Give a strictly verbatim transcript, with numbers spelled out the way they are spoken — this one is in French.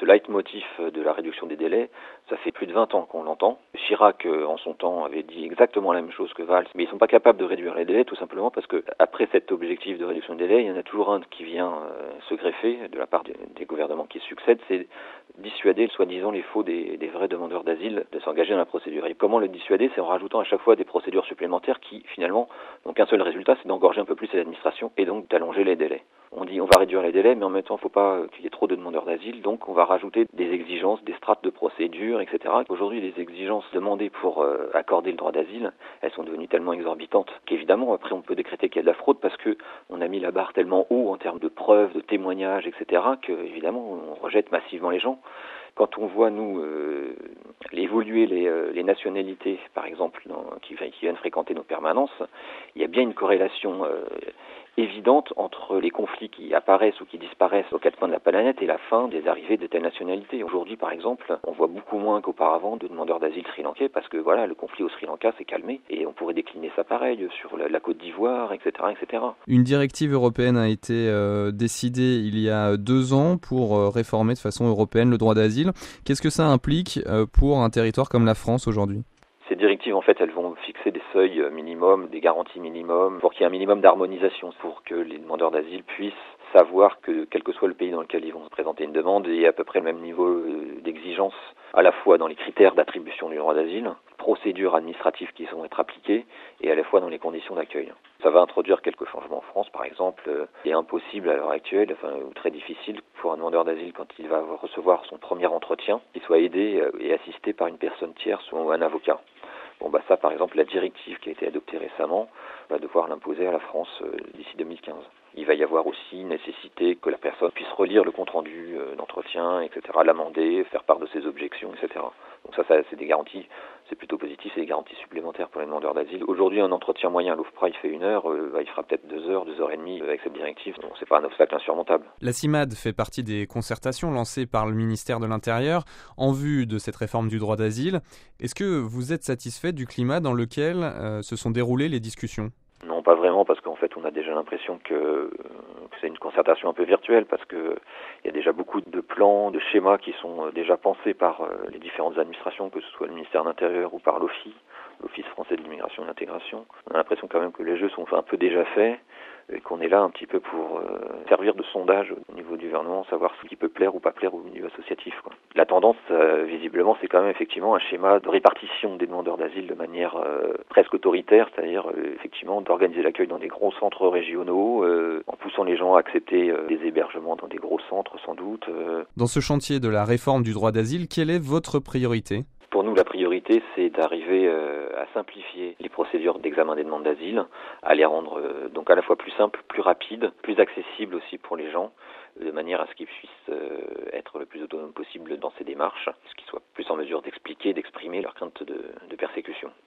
Ce leitmotiv de la réduction des délais, ça fait plus de vingt ans qu'on l'entend. Chirac, en son temps, avait dit exactement la même chose que Valls, mais ils ne sont pas capables de réduire les délais tout simplement parce que après cet objectif de réduction des délais, il y en a toujours un qui vient euh, se greffer de la part des, des gouvernements qui succèdent, c'est dissuader soi-disant les faux des, des vrais demandeurs d'asile de s'engager dans la procédure. Et comment le dissuader? C'est en rajoutant à chaque fois des procédures supplémentaires qui finalement n'ont qu'un seul résultat, c'est d'engorger un peu plus l'administration et donc d'allonger les délais. On dit on va réduire les délais, mais en même temps il ne faut pas qu'il y ait trop de demandeurs d'asile, donc on va rajouter des exigences, des strates de procédure, et cetera. Aujourd'hui, les exigences demandées pour euh, accorder le droit d'asile, elles sont devenues tellement exorbitantes qu'évidemment après on peut décréter qu'il y a de la fraude parce que on a mis la barre tellement haut en termes de preuves, de témoignages, et cetera, que évidemment on rejette massivement les gens. Quand on voit, nous, euh, évoluer les, euh, les nationalités, par exemple, dans, qui, qui viennent fréquenter nos permanences, il y a bien une corrélation euh, évidente entre les conflits qui apparaissent ou qui disparaissent aux quatre coins de la planète et la fin des arrivées de telles nationalités. Aujourd'hui, par exemple, on voit beaucoup moins qu'auparavant de demandeurs d'asile sri-lankais parce que voilà, le conflit au Sri Lanka s'est calmé et on pourrait décliner ça pareil sur la, la Côte d'Ivoire, et cetera, et cetera. Une directive européenne a été euh, décidée il y a deux ans pour euh, réformer de façon européenne le droit d'asile. Qu'est-ce que ça implique euh, pour un territoire comme la France aujourd'hui ? Ces directives, en fait, elles vont fixer des seuils minimums, des garanties minimums, pour qu'il y ait un minimum d'harmonisation, pour que les demandeurs d'asile puissent savoir que, quel que soit le pays dans lequel ils vont présenter une demande, il y a à peu près le même niveau d'exigence, à la fois dans les critères d'attribution du droit d'asile, procédures administratives qui vont être appliquées, et à la fois dans les conditions d'accueil. Ça va introduire quelques changements en France, par exemple. Il est impossible à l'heure actuelle, enfin, ou très difficile pour un demandeur d'asile, quand il va recevoir son premier entretien, qu'il soit aidé et assisté par une personne tierce ou un avocat. Bon bah ça par exemple la directive qui a été adoptée récemment va devoir l'imposer à la France euh, d'ici deux mille quinze. Il va y avoir aussi nécessité que la personne puisse relire le compte-rendu euh, d'entretien, et cetera, l'amender, faire part de ses objections, et cetera. Donc ça, ça c'est des garanties, c'est plutôt positif, c'est des garanties supplémentaires pour les demandeurs d'asile. Aujourd'hui, un entretien moyen à l'OFPRA, il fait une heure, euh, bah, il fera peut-être deux heures, deux heures et demie avec cette directive. Donc c'est pas un obstacle insurmontable. La CIMAD fait partie des concertations lancées par le ministère de l'Intérieur en vue de cette réforme du droit d'asile. Est-ce que vous êtes satisfait du climat dans lequel euh, se sont déroulées les discussions ? Non, pas vraiment, parce qu'en fait, on a déjà l'impression que, que c'est une concertation un peu virtuelle, parce que il y a déjà beaucoup de plans, de schémas qui sont déjà pensés par les différentes administrations, que ce soit le ministère de l'Intérieur ou par l'O F I, l'Office français de l'immigration et de l'intégration. On a l'impression quand même que les jeux sont un peu déjà faits, et qu'on est là un petit peu pour euh, servir de sondage au niveau du gouvernement, savoir ce qui peut plaire ou pas plaire au milieu associatif, quoi. La tendance, euh, visiblement, c'est quand même effectivement un schéma de répartition des demandeurs d'asile de manière euh, presque autoritaire, c'est-à-dire euh, effectivement d'organiser l'accueil dans des gros centres régionaux, euh, en poussant les gens à accepter euh, des hébergements dans des gros centres sans doute. Euh. Dans ce chantier de la réforme du droit d'asile, quelle est votre priorité ? Pour nous, la priorité, c'est d'arriver euh, à simplifier les procédures d'examen des demandes d'asile, à les rendre euh, donc à la fois plus simples, plus rapides, plus accessibles aussi pour les gens, de manière à ce qu'ils puissent euh, être le plus autonomes possible dans ces démarches, ce qu'ils soient plus en mesure d'expliquer, d'exprimer leur crainte de, de persécution.